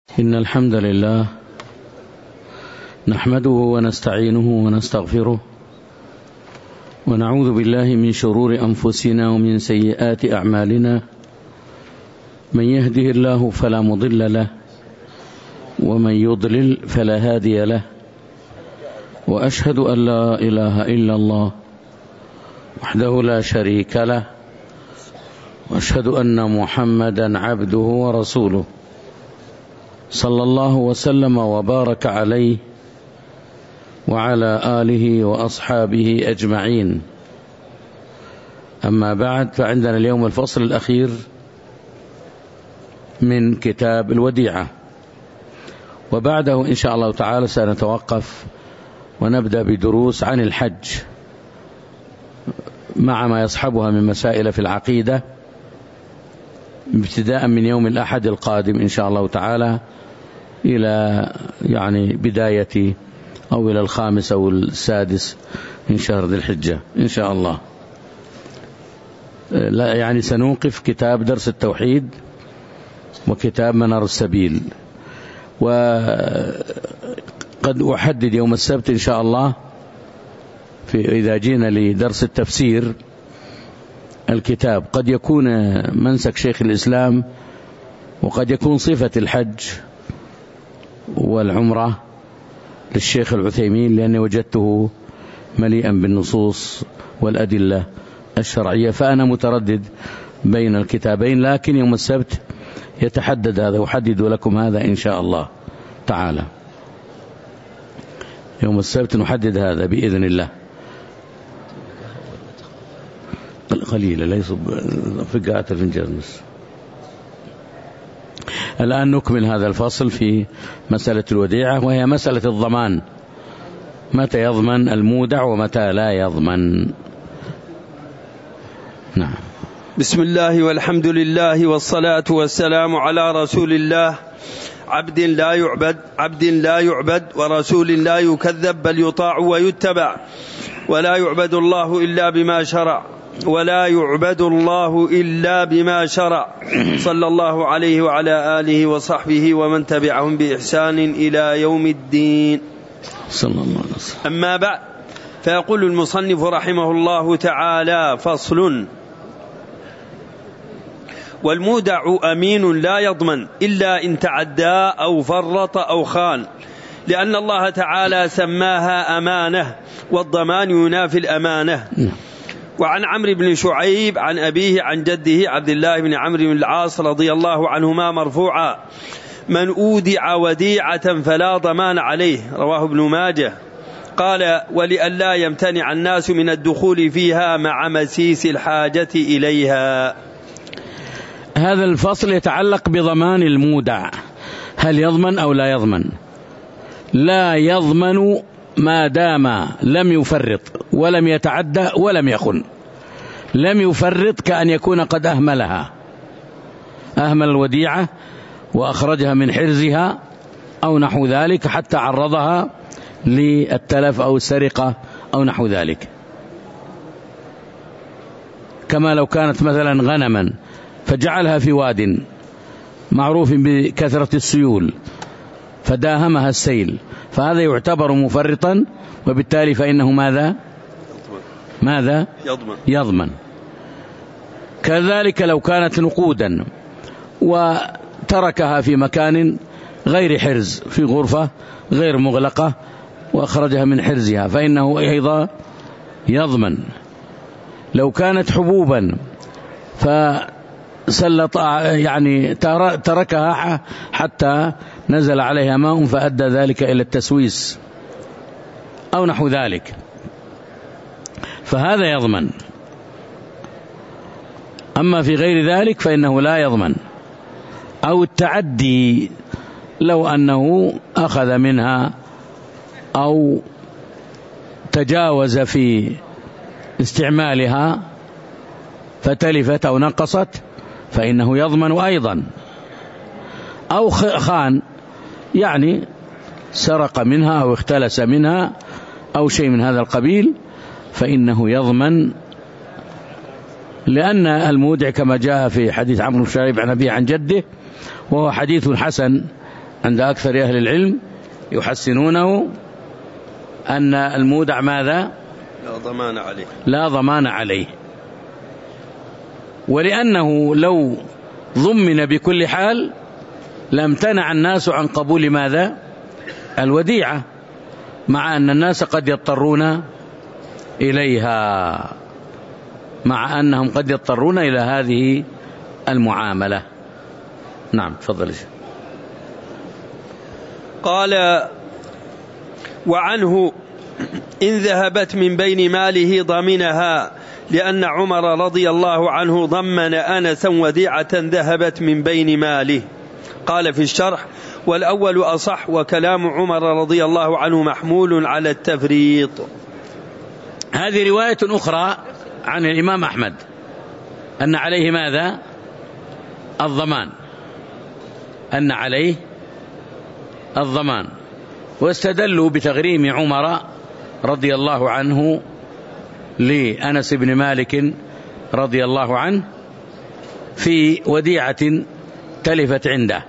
إن الحمد لله نحمده ونستعينه ونستغفره ونعوذ بالله من شرور أنفسنا ومن سيئات أعمالنا. من يهده الله فلا مضل له ومن يضلل فلا هادي له، وأشهد أن لا إله إلا الله وحده لا شريك له، وأشهد أن محمدا عبده ورسوله صلى الله وسلم وبارك عليه وعلى آله وأصحابه أجمعين. أما بعد، فعندنا اليوم الفصل الأخير من كتاب الوديعة، وبعده إن شاء الله تعالى سنتوقف ونبدأ بدروس عن الحج مع ما يصحبها من مسائل في العقيدة، ابتداء من يوم الأحد القادم إن شاء الله تعالى إلى بداية أو إلى 5 أو 6 من شهر ذي الحجة إن شاء الله. سنوقف كتاب درس التوحيد وكتاب منار السبيل، وقد أحدد يوم السبت إن شاء الله إذا جينا لدرس التفسير الكتاب قد يكون منسك شيخ الإسلام، وقد يكون صفة الحج والعمرة للشيخ العثيمين، لأني وجدته مليئا بالنصوص والأدلة الشرعية، فأنا متردد بين الكتابين، لكن يوم السبت يتحدد هذا، وأحدد لكم هذا إن شاء الله تعالى. يوم السبت نحدد هذا بإذن الله. قليلا لا يصب فقاعة الفنجان. الآن نكمل هذا الفصل في مسألة الوديعة، وهي مسألة الضمان، متى يضمن المودع ومتى لا يضمن. نعم. بسم الله والحمد لله والصلاة والسلام على رسول الله، عبد لا يعبد ورسول لا يكذب، بل يطاع ويتبع، ولا يعبد الله إلا بما شرع صلى الله عليه وعلى آله وصحبه ومن تبعهم بإحسان إلى يوم الدين. صلى الله عليه وسلم. أما بعد، فيقول المصنف رحمه الله تعالى: فصل: والمودع أمين لا يضمن إلا إن تعدى أو فرط أو خان، لأن الله تعالى سماها أمانة، والضمان ينافي الأمانة. وعن عمرو بن شعيب عن أبيه عن جده عبد الله بن عمرو بن العاص رضي الله عنهما مرفوعا: من أودع وديعة فلا ضمان عليه، رواه ابن ماجه. قال: ولئلا يمتنع الناس من الدخول فيها مع مسيس الحاجة إليها. هذا الفصل يتعلق بضمان المودع، هل يضمن أو لا يضمن؟ لا يضمن ما دام لم يفرط ولم يتعدى ولم يخن. لم يفرط كأن يكون قد أهمل الوديعة وأخرجها من حرزها أو نحو ذلك، حتى عرضها للتلف أو السرقة أو نحو ذلك، كما لو كانت مثلا غنما فجعلها في واد معروف بكثرة السيول فداهمها السيل، فهذا يعتبر مفرطا، وبالتالي فإنه ماذا؟ يضمن. كذلك لو كانت نقودا وتركها في مكان غير حرز، في غرفة غير مغلقة وأخرجها من حرزها، فإنه أيضا يضمن. لو كانت حبوبا فسلط تركها حتى نزل عليها ماء فأدى ذلك إلى التسويس أو نحو ذلك، فهذا يضمن. أما في غير ذلك فإنه لا يضمن. أو التعدي، لو أنه أخذ منها أو تجاوز في استعمالها فتلفت أو نقصت فإنه يضمن أيضا. أو خان، سرق منها أو اختلس منها أو شيء من هذا القبيل، فإنه يضمن، لأن المودع كما جاء في حديث عمرو بن شعيب عن أبيه عن جده، وهو حديث حسن عند أكثر أهل العلم يحسنونه أن المودع ماذا؟ لا ضمان عليه، لا ضمان عليه. ولأنه لو ضمن بكل حال لامتنع الناس عن قبول ماذا؟ الوديعة، مع أن الناس قد يضطرون إليها، مع أنهم قد يضطرون إلى هذه المعاملة. نعم تفضل. قال: وعنه إن ذهبت من بين ماله ضمنها، لأن عمر رضي الله عنه ضمن أنسا وديعة ذهبت من بين ماله. قال في الشرح: والأول أصح، وكلام عمر رضي الله عنه محمول على التفريط. هذه رواية أخرى عن الإمام أحمد أن عليه ماذا؟ الضمان، أن عليه الضمان، واستدلوا بتغريم عمر رضي الله عنه لأنس بن مالك رضي الله عنه في وديعة تلفت عنده،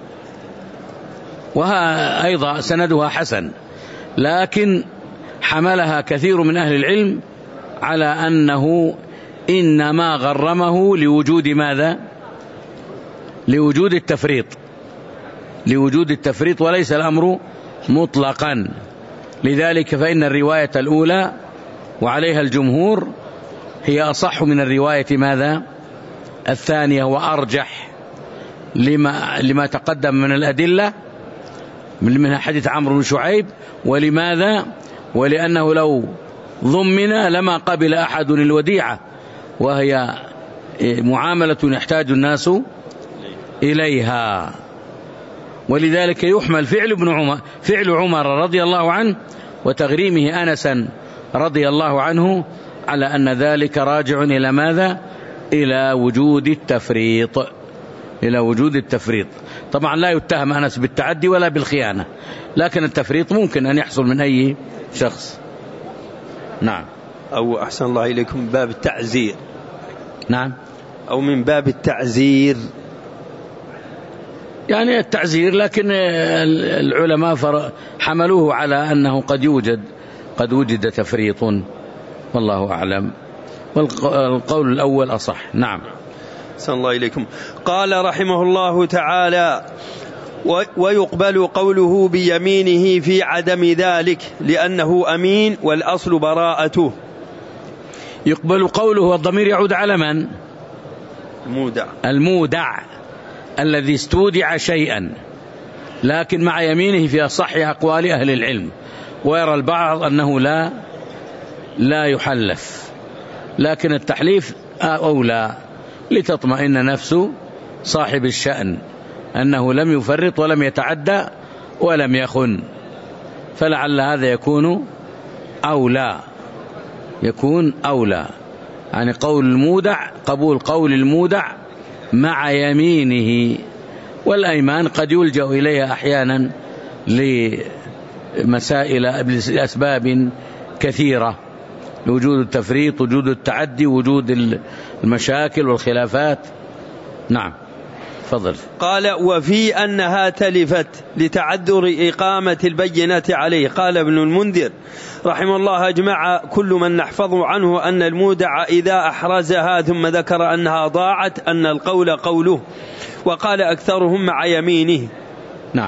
وها أيضا سندها حسن، لكن حملها كثير من أهل العلم على أنه إنما غرمه لوجود ماذا؟ لوجود التفريط، لوجود التفريط، وليس الأمر مطلقا. لذلك فإن الرواية الأولى وعليها الجمهور هي أصح من الرواية ماذا؟ الثانية، وأرجح لما تقدم من الأدلة من حديث عمرو بن شعيب. ولماذا؟ ولأنه لو ضمن لما قبل أحد الوديعة، وهي معاملة يحتاج الناس إليها. ولذلك يحمل فعل عمر رضي الله عنه وتغريمه أنسا رضي الله عنه على أن ذلك راجع إلى ماذا؟ إلى وجود التفريط، إلى وجود التفريط. طبعا لا يتهم أنس بالتعدي ولا بالخيانة، لكن التفريط ممكن أن يحصل من أي شخص. نعم. أو أحسن الله إليكم باب التعزير. نعم. أو من باب التعزير، يعني التعزير، لكن العلماء حملوه على أنه قد وجد تفريط، والله أعلم، والقول الأول أصح. نعم. أحسن الله إليكم. قال رحمه الله تعالى: ويقبل قوله بيمينه في عدم ذلك لأنه أمين والأصل براءته. يقبل قوله، والضمير يعود على من؟ المودع الذي استودع شيئا، لكن مع يمينه في أصح أقوال أهل العلم. ويرى البعض أنه لا يحلف، لكن التحليف أولى لتطمئن نفس صاحب الشأن أنه لم يفرط ولم يتعدى ولم يخن، فلعل هذا يكون أولى. يعني قبول قول المودع مع يمينه. والأيمان قد يلجأ إليها أحيانا لأسباب كثيرة، وجود التفريط، وجود التعدي، وجود المشاكل والخلافات. نعم فضل. قال: وفي أنها تلفت لتعذر إقامة البينة عليه. قال ابن المنذر رحمه الله: أجمع كل من نحفظ عنه أن المودع إذا أحرزها ثم ذكر أنها ضاعت أن القول قوله، وقال أكثرهم مع يمينه. نعم.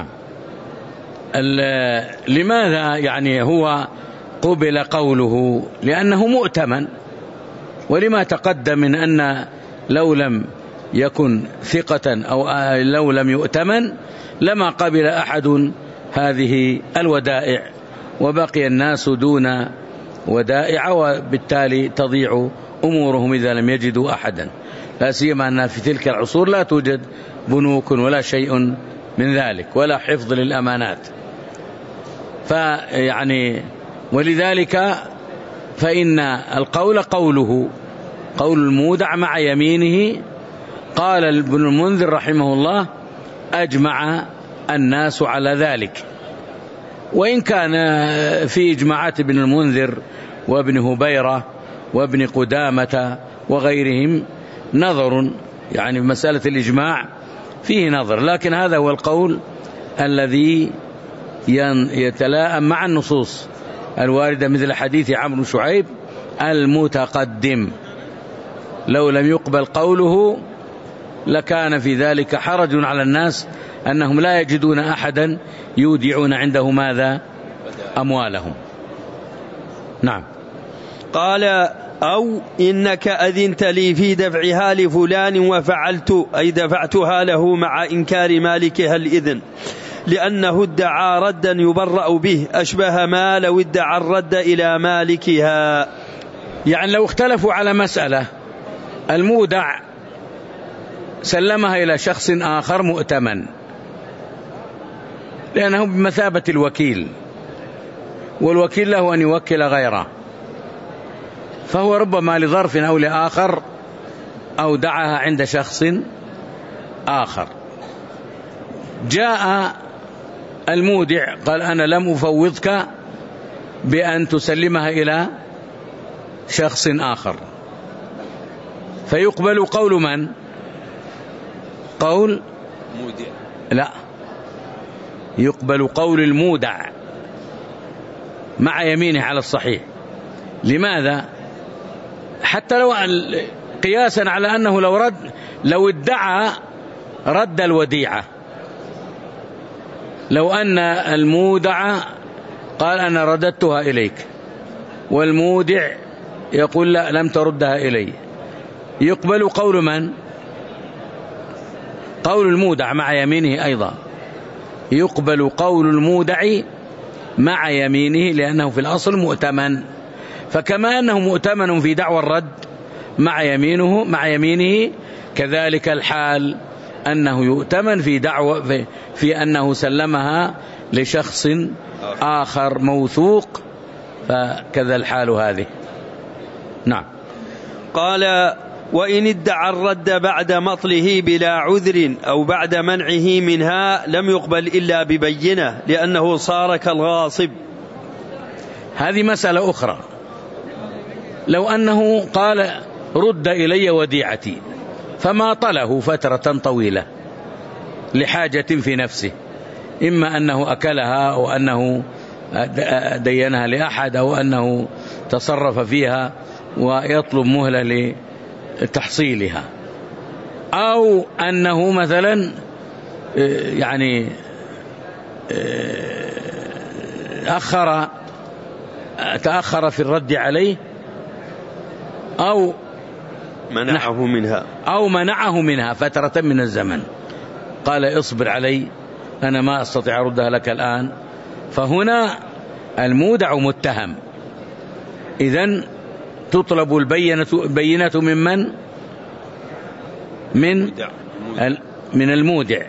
لماذا يعني هو قبل قوله؟ لأنه مؤتمن، ولما تقدم من أن لو لم يكن ثقة أو لو لم يؤتمن لما قبل أحد هذه الودائع، وبقي الناس دون ودائع، وبالتالي تضيع أمورهم إذا لم يجدوا أحدا، لا سيما أن في تلك العصور لا توجد بنوك ولا شيء من ذلك، ولا حفظ للأمانات. فيعني ولذلك فإن القول قوله، قول المودع مع يمينه. قال ابن المنذر رحمه الله: أجمع الناس على ذلك. وإن كان في إجماعات ابن المنذر وابن هبيرة وابن قدامة وغيرهم نظر، يعني مسألة الإجماع فيه نظر، لكن هذا هو القول الذي يتلائم مع النصوص الواردة مثل حديث عمرو بن شعيب المتقدم. لو لم يقبل قوله لكان في ذلك حرج على الناس أنهم لا يجدون أحدا يودعون عنده ماذا؟ أموالهم. نعم. قال: أو إنك أذنت لي في دفعها لفلان وفعلت، أي دفعتها له مع إنكار مالكها الإذن، لأنه ادعى ردا يبرأ به، أشبه ما لو ادعى الرد إلى مالكها. يعني لو اختلفوا على مسألة، المودع سلمها إلى شخص آخر مؤتمن لأنه بمثابة الوكيل، والوكيل له أن يوكل غيره، فهو ربما لظرف أو لآخر أودعها عند شخص آخر. جاء المودع قال: أنا لم أفوضك بأن تسلمها إلى شخص آخر، فيقبل قول من؟ قول مودع؟ لا، يقبل قول المودع مع يمينه على الصحيح. لماذا؟ حتى لو قياسا على أنه لو ادعى رد الوديعة، لو أن المودع قال: أنا رددتها إليك، والمودع يقول: لا، لم تردها إلي، يقبل قول من؟ قول المودع مع يمينه أيضا. يقبل قول المودع مع يمينه لأنه في الأصل مؤتمن، فكما أنه مؤتمن في دعوى الرد مع يمينه، كذلك الحال أنه يؤتمن في أنه سلمها لشخص آخر موثوق، فكذا الحال هذه. نعم. قال: وإن ادعى الرد بعد مطله بلا عذر أو بعد منعه منها لم يقبل إلا ببينة، لأنه صار كالغاصب. هذه مسألة أخرى. لو أنه قال: رد إلي وديعتي، فما طله فترة طويلة لحاجة في نفسه، إما أنه أكلها أو أنه دينها لأحد أو أنه تصرف فيها ويطلب مهلة لتحصيلها، أو أنه مثلا يعني تأخر في الرد عليه، أو منعه منها فترة من الزمن، قال: اصبر علي، أنا ما أستطيع أردها لك الآن. فهنا المودع متهم، إذن تطلب البينة من المودع،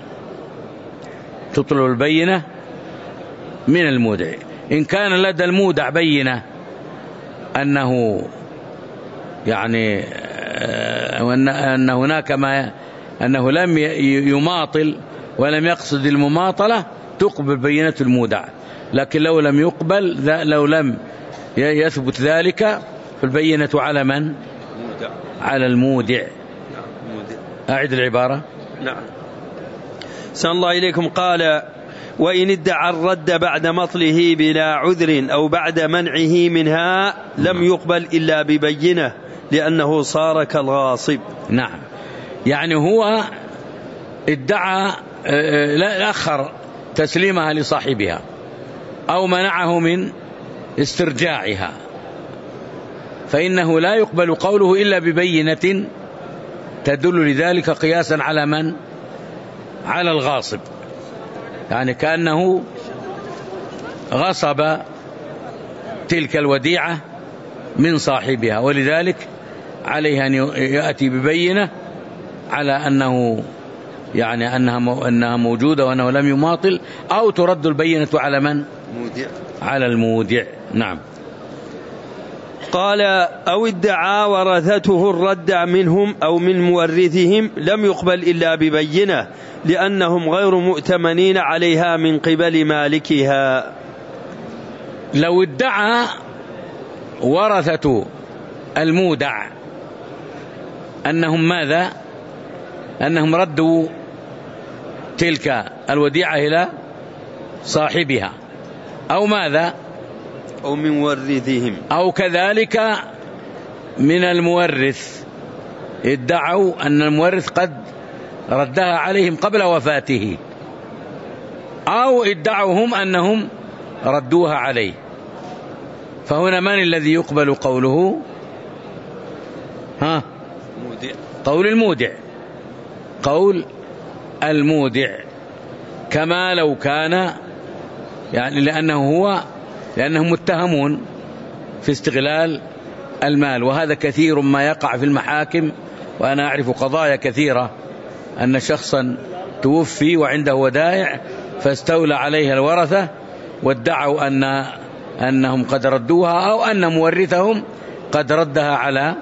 تطلب البينة من المودع. إن كان لدى المودع بينة أنه يعني أن هناك أنه لم يماطل ولم يقصد المماطلة، تقبل بينة المودع. لكن لو لم يثبت ذلك فالبينة على من؟ على المودع. أعد العبارة. نعم. سأل الله إليكم. قال: وإن ادعى الرد بعد مطله بلا عذر أو بعد منعه منها لم يقبل إلا ببينة، لأنه صار كالغاصب. نعم. يعني هو ادعى لا أخر تسليمها لصاحبها أو منعه من استرجاعها، فإنه لا يقبل قوله إلا ببينة تدل لذلك، قياسا على من؟ على الغاصب، يعني كأنه غصب تلك الوديعة من صاحبها، ولذلك عليه أن يأتي ببينة على أنه يعني أنها موجودة وأنه لم يماطل، أو ترد البينة على من؟ على المودع. نعم. قال: أو ادعى ورثته الرد منهم أو من مورثهم لم يقبل إلا ببينة، لأنهم غير مؤتمنين عليها من قبل مالكها. لو ادعى ورثة المودع أنهم ماذا؟ أنهم ردوا تلك الوديعة إلى صاحبها، أو ماذا؟ أو من مورثهم، أو كذلك من المورث، ادعوا أن المورث قد ردها عليهم قبل وفاته، أو ادعوا هم أنهم ردوها عليه. فهنا من الذي يقبل قوله؟ قول المودع، قول المودع، كما لو كان يعني لأنهم متهمون في استغلال المال. وهذا كثير ما يقع في المحاكم، وأنا أعرف قضايا كثيرة أن شخصا توفي وعنده ودائع فاستولى عليها الورثة وادعوا أنهم قد ردوها، أو أن مورثهم قد ردها على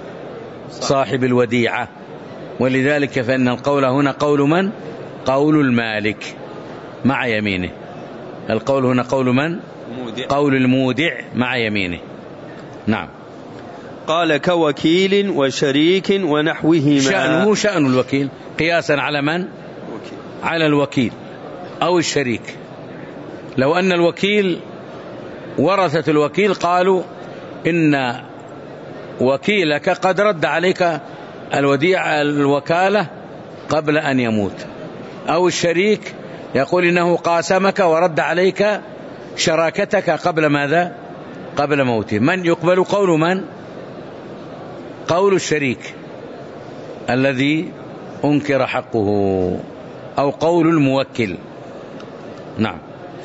صاحب الوديعة. ولذلك فإن القول هنا قول من؟ قول المالك مع يمينه. القول هنا قول من؟ قول المودع مع يمينه. نعم. قال كوكيل وشريك ونحوهما. شأنه شأن الوكيل، قياسا على من؟ على الوكيل أو الشريك. لو أن الوكيل ورثة الوكيل قالوا إن وكيلك قد رد عليك الوكالة قبل أن يموت، أو الشريك يقول إنه قاسمك ورد عليك شراكتك قبل ماذا؟ قبل موته. من يقبل؟ قول من؟ قول الشريك الذي أنكر حقه، أو قول الموكل. نعم.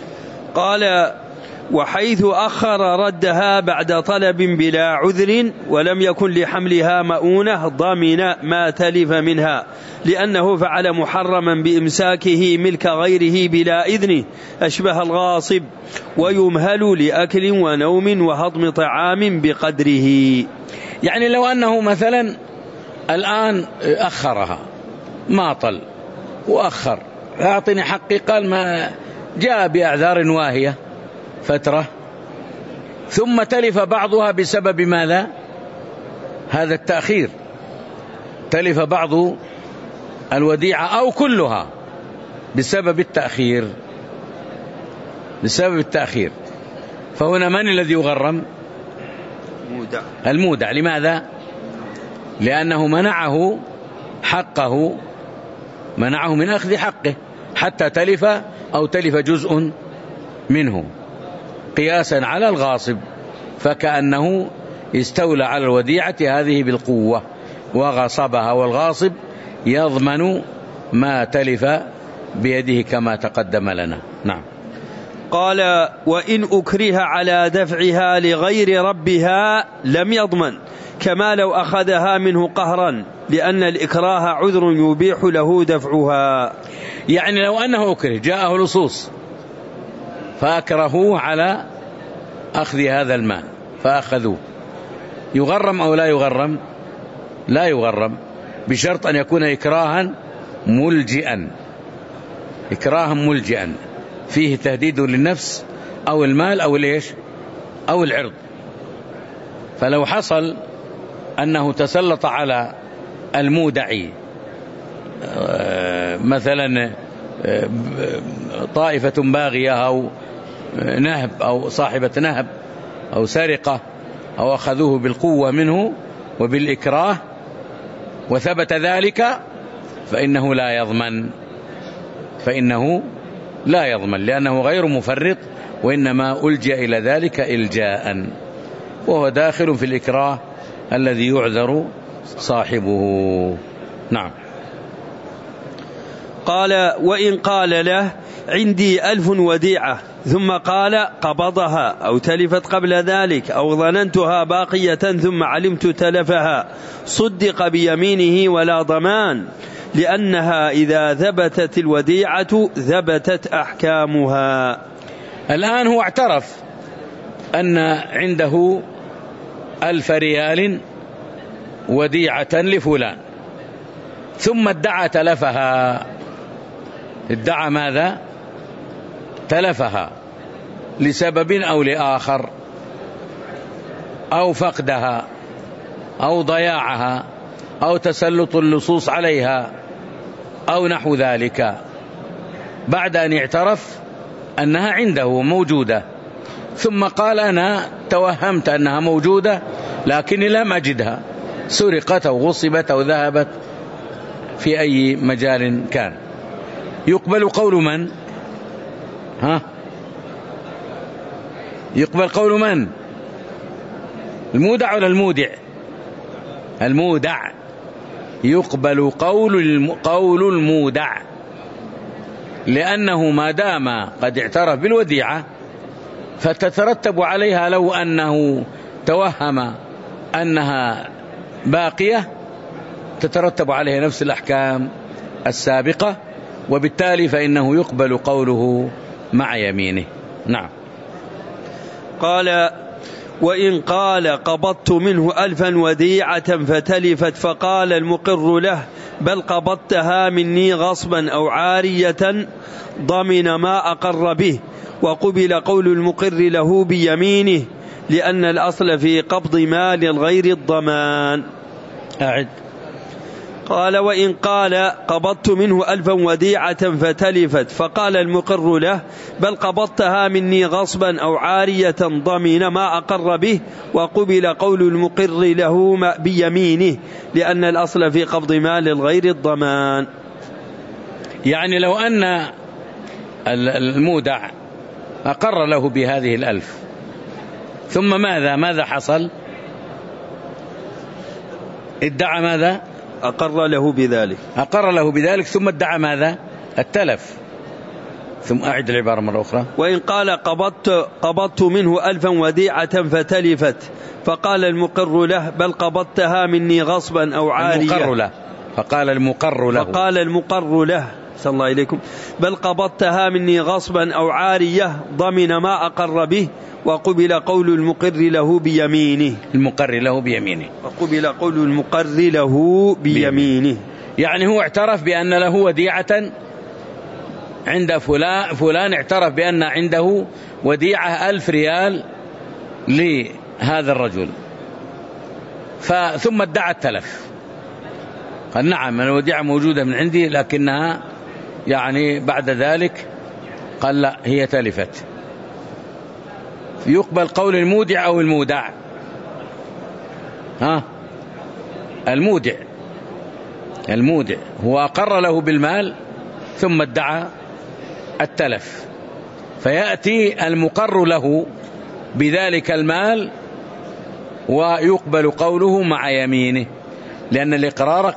قال وحيث أخر ردها بعد طلب بلا عذر ولم يكن لحملها مؤونة ضمن ما تلف منها، لأنه فعل محرما بإمساكه ملك غيره بلا إذنه، أشبه الغاصب، ويمهل لأكل ونوم وهضم طعام بقدره. يعني لو أنه مثلا الآن أخرها، ماطل وأخر، أعطني حقي، قال ما جاء بأعذار واهية فترة، ثم تلف بعضها بسبب ماذا؟ هذا التأخير، تلف بعض الوديعة أو كلها بسبب التأخير، بسبب التأخير. فهنا من الذي يغرم؟ المودع. لماذا؟ لأنه منعه حقه، منعه من أخذ حقه حتى تلف أو تلف جزء منه، قياسا على الغاصب، فكأنه استولى على الوديعة هذه بالقوة وغصبها، والغاصب يضمن ما تلف بيده كما تقدم لنا. نعم. قال وإن أكره على دفعها لغير ربها لم يضمن، كما لو أخذها منه قهرا، لأن الإكراه عذر يبيح له دفعها. يعني لو أنه أكره، جاءه لصوص فأكرهوه على أخذ هذا المال فأخذوه، يغرم أو لا يغرم؟ لا يغرم، بشرط أن يكون إكراها ملجئا، إكراها ملجئا فيه تهديد للنفس أو المال أو الإيش أو العرض. فلو حصل أنه تسلط على المودعي مثلا طائفة باغية أو نهب أو صاحبة نهب أو سرقة، أو أخذوه بالقوة منه وبالإكراه وثبت ذلك، فإنه لا يضمن، فإنه لا يضمن، لأنه غير مفرط، وإنما ألجأ إلى ذلك إلجاء، وهو داخل في الإكراه الذي يعذر صاحبه. نعم. قال وإن قال له عندي 1000 وديعة، ثم قال قبضها أو تلفت قبل ذلك، أو ظننتها باقية ثم علمت تلفها، صدق بيمينه ولا ضمان، لأنها إذا ثبتت الوديعة ثبتت أحكامها. الآن هو اعترف أن عنده 1000 ريال وديعة لفلان، ثم ادعى تلفها. ادعى ماذا؟ تلفها لسبب أو لآخر، أو فقدها أو ضياعها أو تسلط اللصوص عليها أو نحو ذلك. بعد أن اعترف أنها عنده موجودة، ثم قال أنا توهمت أنها موجودة لكني لم أجدها، سرقت أو غصبت أو ذهبت في أي مجال كان. يقبل قول من؟ يقبل قول من؟ المودع ولا المودع؟ المودع. يقبل قول المودع، لأنه ما دام قد اعترف بالوديعة فتترتب عليها لو أنه توهم أنها باقية تترتب عليها نفس الأحكام السابقة، وبالتالي فإنه يقبل قوله مع يمينه. نعم. قال: وإن قال قبضت منه 1000 وديعة فتلفت، فقال المقر له بل قبضتها مني غصبا أو عارية، ضمن ما أقر به، وقبل قول المقر له بيمينه، لأن الأصل في قبض مال الغير الضمان. أعد. قال: وإن قال قبضت منه 1000 وديعة فتلفت، فقال المقر له بل قبضتها مني غصبا أو عارية، ضمن ما أقر به، وقبل قول المقر له بيمينه، لأن الأصل في قبض مال الغير الضمان. يعني لو أن المودع أقر له بهذه 1000 ثم ماذا حصل؟ ادعى ماذا؟ أقر له بذلك ثم ادعى ماذا؟ التلف. ثم أعد العبارة مرة أخرى. وإن قال قبضت منه 1000 وديعة فتلفت، فقال المقر له بل قبضتها مني غصبا أو عارية. فقال المقر له صلى الله عليكم بل قبضتها مني غصبا أو عارية، ضمن ما أقر به، وقبل قول المقر له بيمينه. وقبل قول المقر له بيمينه. يعني هو اعترف بأن له وديعة عند فلان اعترف بأن عنده وديعة 1000 ريال لهذا الرجل، ثم ادعى التلف. قال نعم الوديعة موجودة من عندي، لكنها يعني بعد ذلك قال لا هي تلفت. يقبل قول المودع أو المودع؟ المودع هو أقر له بالمال ثم ادعى التلف، فيأتي المقر له بذلك المال ويقبل قوله مع يمينه، لأن الإقرار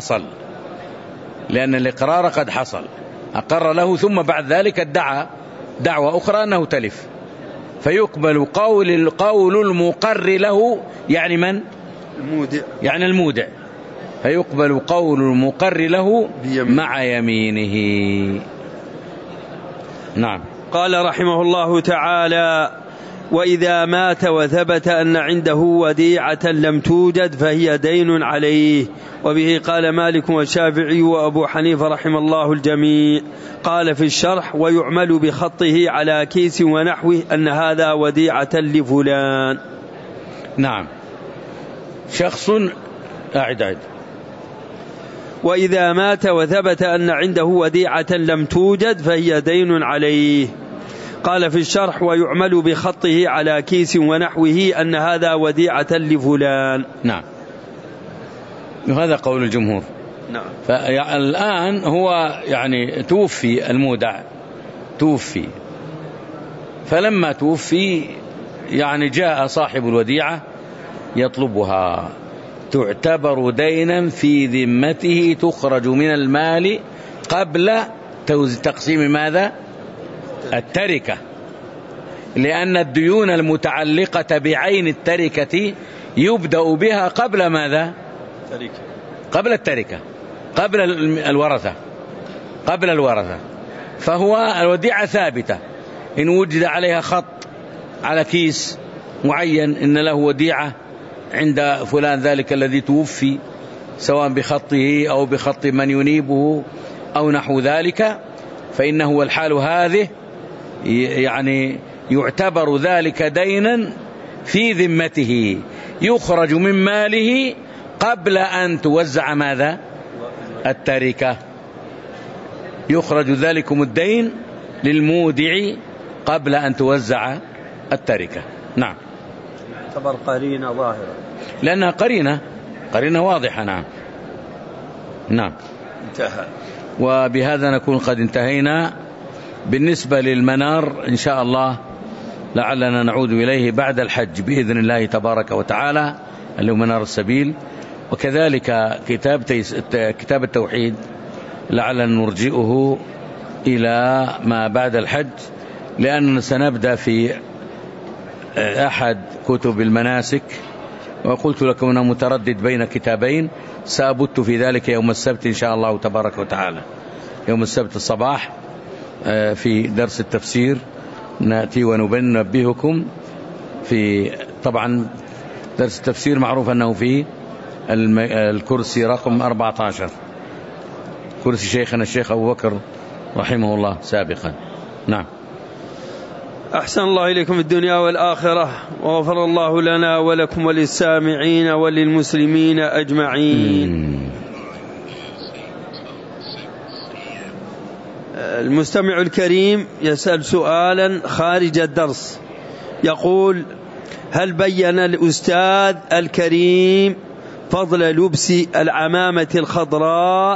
قد حصل. أقر له ثم بعد ذلك ادعى دعوة أخرى أنه تلف، فيقبل قول المقر له، يعني من؟ المودع. فيقبل قول المقر له مع يمينه. نعم. قال رحمه الله تعالى: وإذا مات وثبت أن عنده وديعة لم توجد فهي دين عليه. وبه قال مالك والشافعي وأبو حنيفة رحم الله الجميع. قال في الشرح: ويعمل بخطه على كيس ونحوه أن هذا وديعة لفلان. نعم. شخص أعد. وإذا مات وثبت أن عنده وديعة لم توجد فهي دين عليه. قال في الشرح: ويعمل بخطه على كيس ونحوه أن هذا وديعة لفلان. نعم. وهذا قول الجمهور. نعم. فالآن هو يعني توفي المودع، فلما توفي يعني جاء صاحب الوديعة يطلبها، تعتبر دينا في ذمته، تخرج من المال قبل تقسيم ماذا؟ التركة، لأن الديون المتعلقة بعين التركة يبدأ بها قبل ماذا؟ قبل التركة، قبل الورثة. فهو الوديعة ثابتة، إن وجد عليها خط على كيس معين إن له وديعة عند فلان ذلك الذي توفي، سواء بخطه أو بخط من ينيبه أو نحو ذلك، فإنه والحال هذه يعني يعتبر ذلك دينا في ذمته، يخرج من ماله قبل أن توزع ماذا؟ التركة. يخرج ذلكم الدين للمودع قبل أن توزع التركة. نعم. تعتبر قرينة ظاهرة لأنها قرينة واضحة. نعم. نعم. انتهى. وبهذا نكون قد انتهينا بالنسبة للمنار. إن شاء الله لعلنا نعود إليه بعد الحج بإذن الله تبارك وتعالى، اللي هو منار السبيل. وكذلك كتاب التوحيد لعلنا نرجئه إلى ما بعد الحج، لأننا سنبدأ في أحد كتب المناسك، وقلت لكم أنا متردد بين كتابين، سأبت في ذلك يوم السبت إن شاء الله تبارك وتعالى. يوم السبت الصباح في درس التفسير نأتي وننبهكم في، طبعا درس التفسير معروف أنه في الكرسي رقم 14، كرسي شيخنا الشيخ أبو بكر رحمه الله سابقا. نعم. أحسن الله إليكم في الدنيا والآخرة، وغفر الله لنا ولكم وللسامعين وللمسلمين أجمعين. المستمع الكريم يسأل سؤالا خارج الدرس، يقول: هل بين الأستاذ الكريم فضل لبس العمامة الخضراء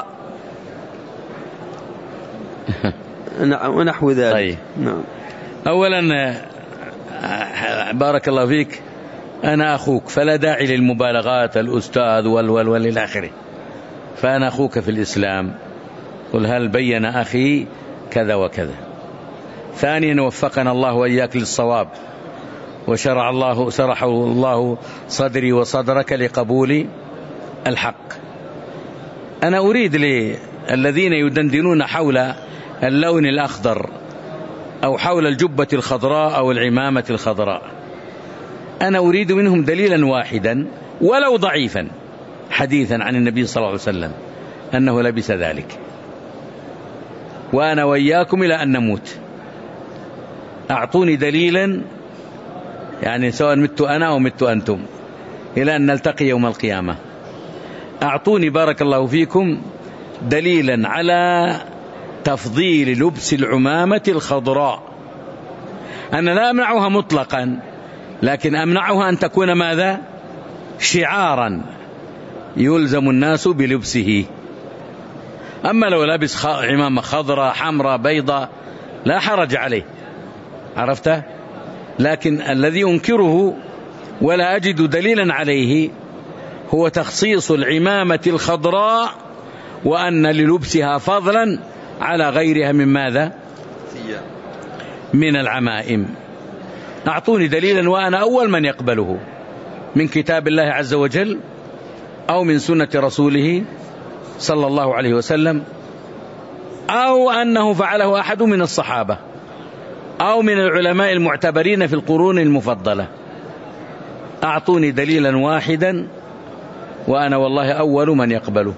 ونحو ذلك؟ طيب. نعم. أولا بارك الله فيك، أنا أخوك فلا داعي للمبالغات الأستاذ والإلى آخره، فأنا أخوك في الإسلام. قل هل بين أخي كذا وكذا. ثانيا وفقنا الله وإياك للصواب، وشرح الله صدري وصدرك لقبول الحق. أنا أريد للذين يدندنون حول اللون الأخضر أو حول الجبة الخضراء أو العمامة الخضراء، أنا أريد منهم دليلا واحدا ولو ضعيفا حديثا عن النبي صلى الله عليه وسلم أنه لبس ذلك، وأنا وإياكم إلى أن نموت. أعطوني دليلا، يعني سواء مت أنا أو مت أنتم، إلى أن نلتقي يوم القيامة. أعطوني بارك الله فيكم دليلا على تفضيل لبس العمامة الخضراء. أنا لا أمنعها مطلقا، لكن أمنعها أن تكون ماذا؟ شعارا يلزم الناس بلبسه. أما لو لبس عمامة خضراء حمراء بيضاء لا حرج عليه، عرفت؟ لكن الذي أنكره ولا أجد دليلا عليه هو تخصيص العمامة الخضراء، وأن للبسها فضلا على غيرها من ماذا؟ من العمائم. أعطوني دليلا وأنا أول من يقبله، من كتاب الله عز وجل أو من سنة رسوله صلى الله عليه وسلم، أو أنه فعله أحد من الصحابة أو من العلماء المعتبرين في القرون المفضلة. أعطوني دليلا واحدا وأنا والله أول من يقبله.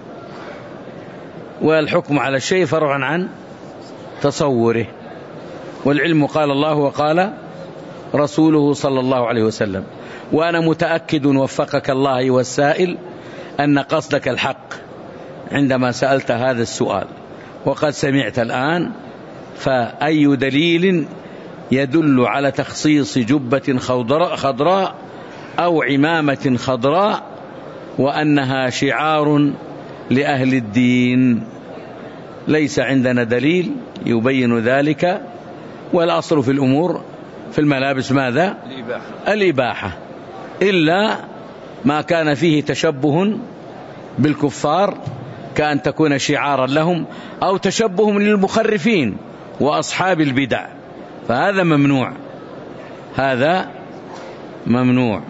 والحكم على الشيء فرع عن تصوره، والعلم قال الله وقال رسوله صلى الله عليه وسلم. وأنا متأكد وفقك الله والسائل أن قصدك الحق عندما سألت هذا السؤال، وقد سمعت الآن. فأي دليل يدل على تخصيص جبة خضراء أو عمامة خضراء وأنها شعار لأهل الدين؟ ليس عندنا دليل يبين ذلك. والأصل في الأمور في الملابس ماذا؟ الإباحة، إلا ما كان فيه تشبه بالكفار، كأن تكون شعارا لهم، أو تشبه للمخرفين وأصحاب البدع، فهذا ممنوع، هذا ممنوع.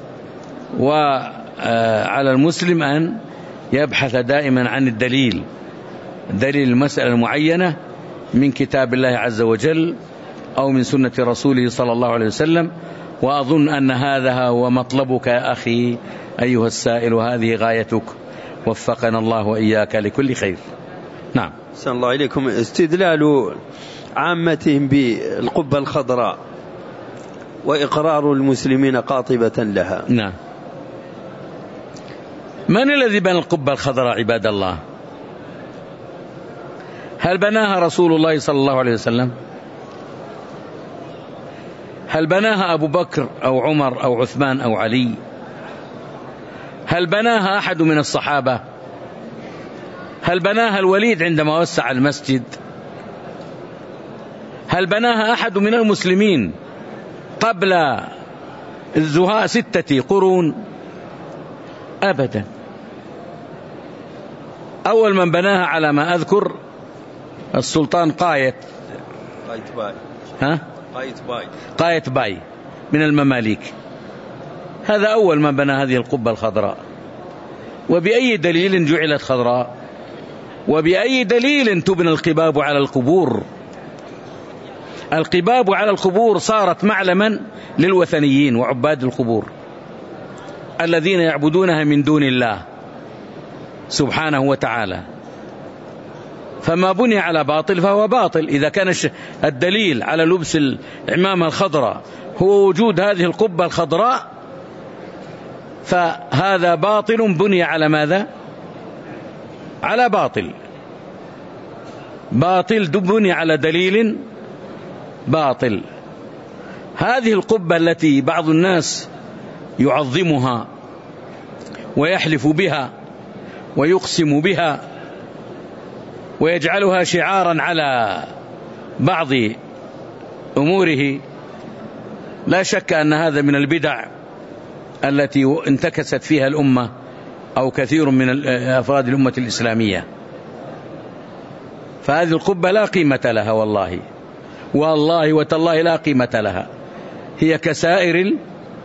وعلى المسلم أن يبحث دائما عن الدليل، دليل المسألة المعينة من كتاب الله عز وجل أو من سنة رسوله صلى الله عليه وسلم. وأظن أن هذا هو مطلبك يا أخي أيها السائل، وهذه غايتك، وفقنا الله وإياك لكل خير. نعم. أحسن الله إليكم. استدلال عامتهم بالقبة الخضراء وإقرار المسلمين قاطبة لها. نعم. من الذي بنى القبة الخضراء عباد الله؟ هل بناها رسول الله صلى الله عليه وسلم؟ هل بناها أبو بكر أو عمر أو عثمان أو علي؟ هل بناها أحد من الصحابة؟ هل بناها الوليد عندما وسع المسجد؟ هل بناها أحد من المسلمين قبل الزهاء 6 قرون؟ أبدا. أول من بناها على ما أذكر السلطان قايتباي من المماليك، هذا أول من بنى هذه القبة الخضراء. وبأي دليل جعلت خضراء؟ وبأي دليل تبنى القباب على القبور؟ القباب على القبور صارت معلما للوثنيين وعباد القبور الذين يعبدونها من دون الله سبحانه وتعالى. فما بني على باطل فهو باطل. إذا كان الدليل على لبس العمامة الخضراء هو وجود هذه القبة الخضراء، فهذا باطل بني على ماذا؟ على باطل بني على دليل باطل. هذه القبة التي بعض الناس يعظمها ويحلف بها ويقسم بها ويجعلها شعارا على بعض أموره، لا شك أن هذا من البدع التي انتكست فيها الأمة أو كثير من أفراد الأمة الإسلامية. فهذه القبة لا قيمة لها، والله وتالله لا قيمة لها. هي كسائر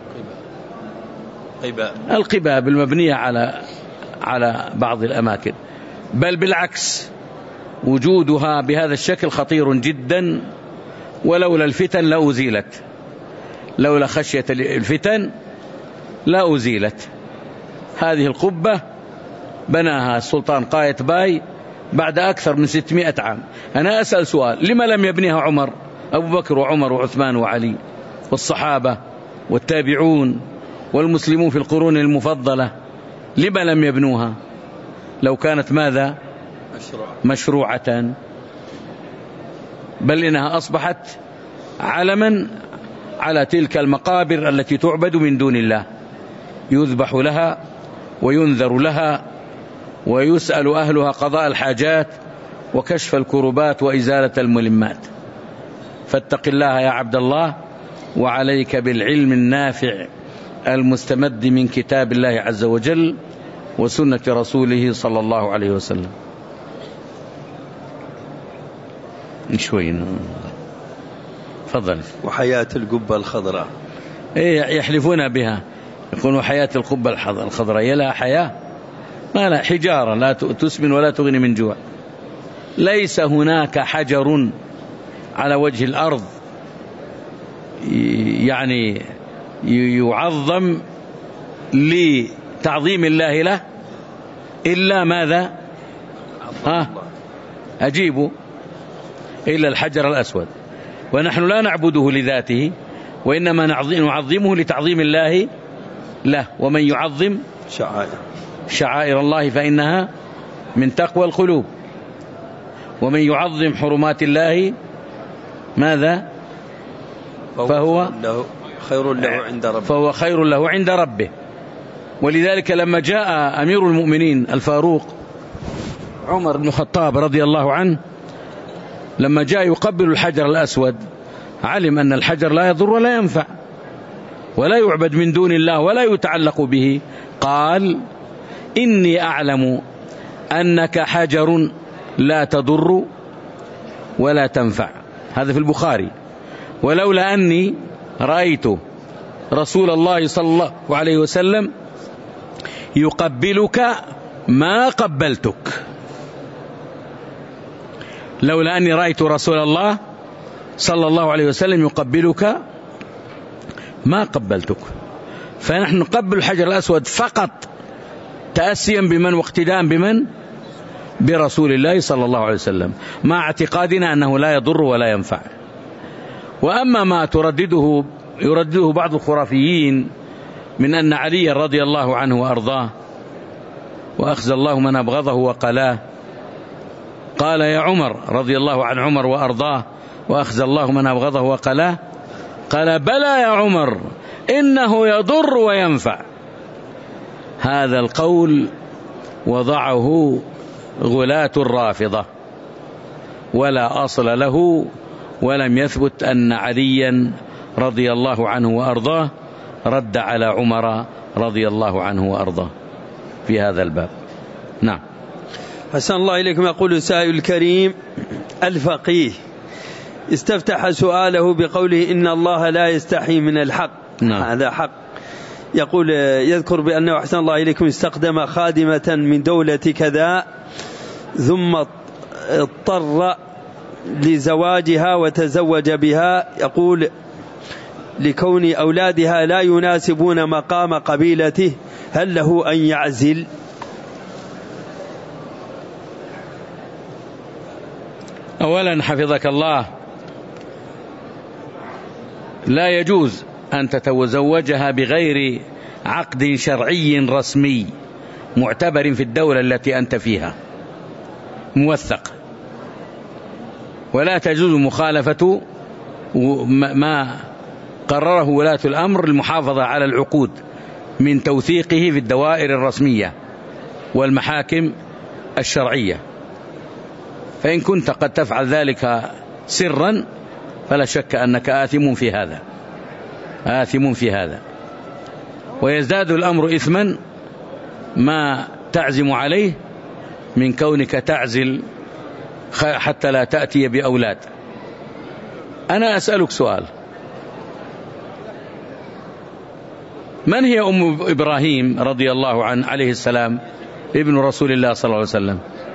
القباب المبنية على بعض الأماكن، بل بالعكس وجودها بهذا الشكل خطير جدا، ولولا الفتن لأزيلت، لولا خشية الفتن لأزيلت. هذه القبة بناها السلطان قايتباي بعد أكثر من 600 عام. أنا أسأل سؤال: لما لم يبنيها عمر، أبو بكر وعمر وعثمان وعلي والصحابة والتابعون والمسلمون في القرون المفضلة؟ لما لم يبنوها لو كانت ماذا؟ مشروعة. بل إنها أصبحت علما على تلك المقابر التي تعبد من دون الله، يذبح لها وينذر لها ويسأل أهلها قضاء الحاجات وكشف الكربات وإزالة الملمات. فاتق الله يا عبد الله، وعليك بالعلم النافع المستمد من كتاب الله عز وجل وسنة رسوله صلى الله عليه وسلم. شوي فضل. وحياة القبة الخضراء يحلفون بها، يقولون حياة القبة الخضراء، يلا حياة ما لا حجارة لا تسمن ولا تغني من جوع. ليس هناك حجر على وجه الأرض يعني يعظم لتعظيم الله له إلا ماذا؟ أجيبوا، إلا الحجر الأسود. ونحن لا نعبده لذاته، وإنما نعظمه لتعظيم الله له. ومن يعظم شعائر الله فإنها من تقوى القلوب. ومن يعظم حرمات الله ماذا؟ فهو خير له عند ربه. ولذلك لما جاء أمير المؤمنين الفاروق عمر بن الخطاب رضي الله عنه، لما جاء يقبل الحجر الأسود، علم أن الحجر لا يضر ولا ينفع ولا يعبد من دون الله ولا يتعلق به. قال: إني أعلم أنك حجر لا تضر ولا تنفع. هذا في البخاري. ولولا أني رأيت رسول الله صلى الله عليه وسلم يقبلك ما قبلتك. لولا أني رأيت رسول الله صلى الله عليه وسلم يقبلك ما قبلتك. فنحن نقبل الحجر الأسود فقط تأسيا بمن واقتداء بمن؟ برسول الله صلى الله عليه وسلم، مع اعتقادنا أنه لا يضر ولا ينفع. وأما ما يردده بعض الخرافيين من أن علي رضي الله عنه وأرضاه وأخزى الله من أبغضه وقلاه، قال يا عمر رضي الله عن عمر وأرضاه وأخزى الله من أبغضه وقلاه، قال بلى يا عمر إنه يضر وينفع. هذا القول وضعه غلاة الرافضة ولا أصل له، ولم يثبت أن عليا رضي الله عنه وأرضاه رد على عمر رضي الله عنه وأرضاه في هذا الباب. نعم. حسن الله إليكم. يقول سائل الكريم: الفقيه استفتح سؤاله بقوله إن الله لا يستحي من الحق. نعم. هذا حق. يقول يذكر بأنه حسن الله إليكم استخدم خادمة من دولة كذا ثم اضطر لزواجها وتزوج بها، يقول لكون أولادها لا يناسبون مقام قبيلته، هل له أن يعزل؟ أولا حفظك الله، لا يجوز أن تتزوجها بغير عقد شرعي رسمي معتبر في الدولة التي أنت فيها موثق، ولا تجوز مخالفة ما قرره ولاة الأمر المحافظة على العقود من توثيقه في الدوائر الرسمية والمحاكم الشرعية. فإن كنت قد تفعل ذلك سرا فلا شك أنك آثم في هذا، آثم في هذا. ويزداد الأمر إثما ما تعزم عليه من كونك تعزل حتى لا تأتي بأولاد. أنا أسألك سؤال: من هي أم إبراهيم رضي الله عنه عليه السلام ابن رسول الله صلى الله عليه وسلم؟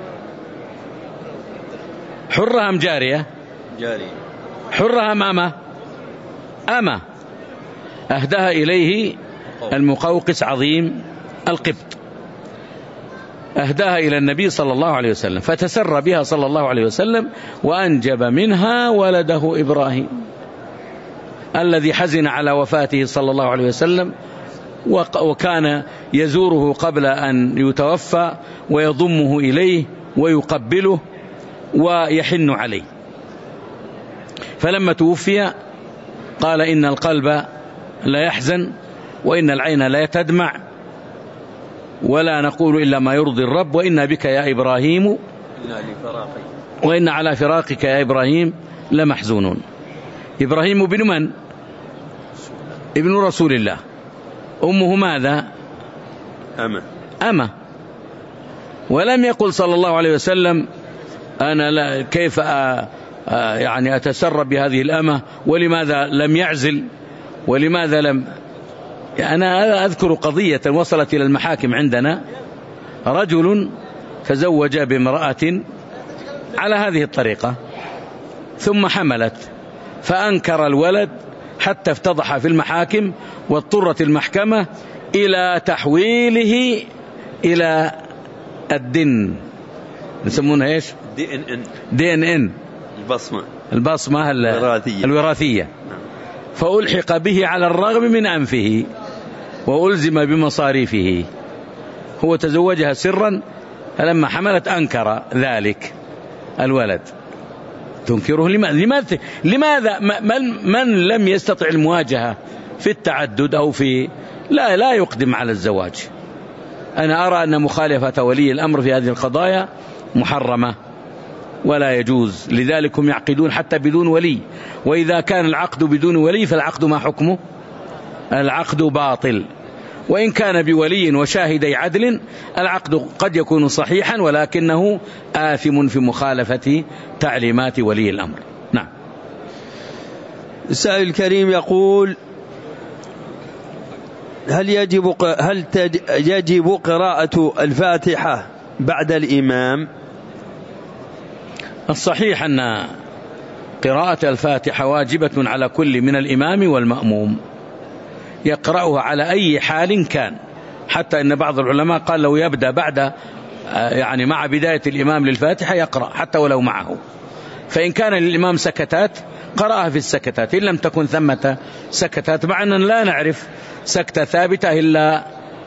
حرة أم جارية؟ جارية. حرة أم أمة؟ أمة. أهداها إليه المقوقس عظيم القبط، أهداها إلى النبي صلى الله عليه وسلم، فتسر بها صلى الله عليه وسلم وأنجب منها ولده إبراهيم الذي حزن على وفاته صلى الله عليه وسلم، وكان يزوره قبل أن يتوفى ويضمه إليه ويقبله ويحن عليه. فلما توفي قال إن القلب لا يحزن وإن العين لا تدمع ولا نقول إلا ما يرضي الرب، وإن بك يا إبراهيم وإن على فراقك يا إبراهيم لمحزونون. إبراهيم بن من؟ ابن رسول الله. أمه ماذا؟ أمة. ولم يقل صلى الله عليه وسلم أنا لا كيف يعني أتسر بهذه الأمة، ولماذا لم يعزل، ولماذا لم. أنا أذكر قضية وصلت إلى المحاكم عندنا، رجل تزوج بامرأة على هذه الطريقة ثم حملت، فأنكر الولد حتى افتضح في المحاكم، واضطرت المحكمة إلى تحويله إلى الدن، يسمونها إيش؟ DNN، البصمة الوراثية. فألحق به على الرغم من أنفه وألزم بمصاريفه. هو تزوجها سرا، فلما حملت أنكر ذلك الولد. تنكره لماذا؟ من لم يستطع المواجهة في التعدد أو في لا يقدم على الزواج. أنا أرى أن مخالفة ولي الأمر في هذه القضايا محرمة ولا يجوز، لذلك هم يعقدون حتى بدون ولي، وإذا كان العقد بدون ولي فالعقد ما حكمه؟ العقد باطل. وإن كان بولي وشاهدي عدل العقد قد يكون صحيحا ولكنه آثم في مخالفة تعليمات ولي الأمر. نعم. السائل الكريم يقول: هل يجب قراءة الفاتحة بعد الإمام؟ الصحيح أن قراءة الفاتحة واجبة على كل من الإمام والمأموم، يقرأها على أي حال كان، حتى أن بعض العلماء قال لو يبدأ بعد يعني مع بداية الإمام للفاتحة يقرأ حتى ولو معه، فإن كان للإمام سكتات قرأها في السكتات، إن لم تكن ثمة سكتات، مع أننا لا نعرف سكتة ثابتة إلا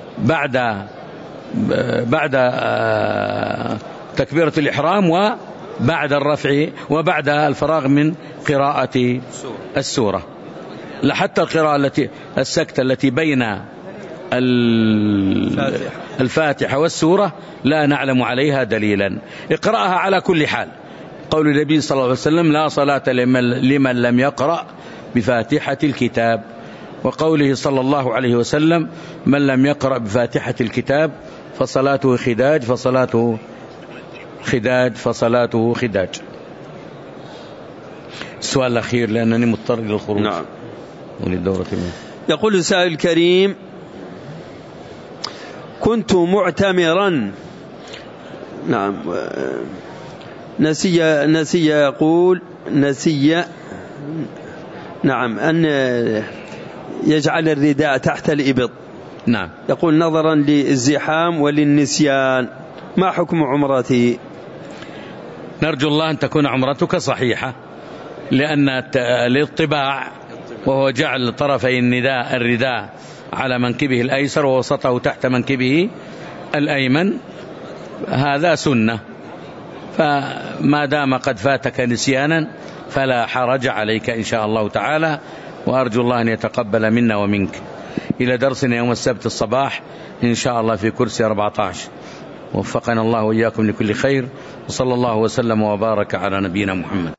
بعد تكبيرة الإحرام بعد الرفع وبعد الفراغ من قراءة السورة. لحتى القراءة السكتة التي بين الفاتحة والسورة لا نعلم عليها دليلا. اقرأها على كل حال. قول النبي صلى الله عليه وسلم: لا صلاة لمن لم يقرأ بفاتحة الكتاب. وقوله صلى الله عليه وسلم: من لم يقرأ بفاتحة الكتاب فصلاته خداج فصلاته خداج فصلاته خداج. السؤال الأخير لأنني مضطر للخروج. نعم. وللدورة يقول السائل الكريم: كنت معتمرا. نعم. نسي يقول نسي نعم أن يجعل الرداء تحت الإبط. نعم. يقول: نظرا للزحام وللنسيان ما حكم عمرتي؟ نرجو الله أن تكون عمرتك صحيحة، لأن الاطباع وهو جعل طرفي الرداء على منكبه الأيسر ووسطه تحت منكبه الأيمن هذا سنة، فما دام قد فاتك نسيانا فلا حرج عليك إن شاء الله تعالى، وأرجو الله أن يتقبل منا ومنك. إلى درسنا يوم السبت الصباح إن شاء الله في كرسي 14. وفقنا الله وإياكم لكل خير، وصلى الله وسلم وبارك على نبينا محمد.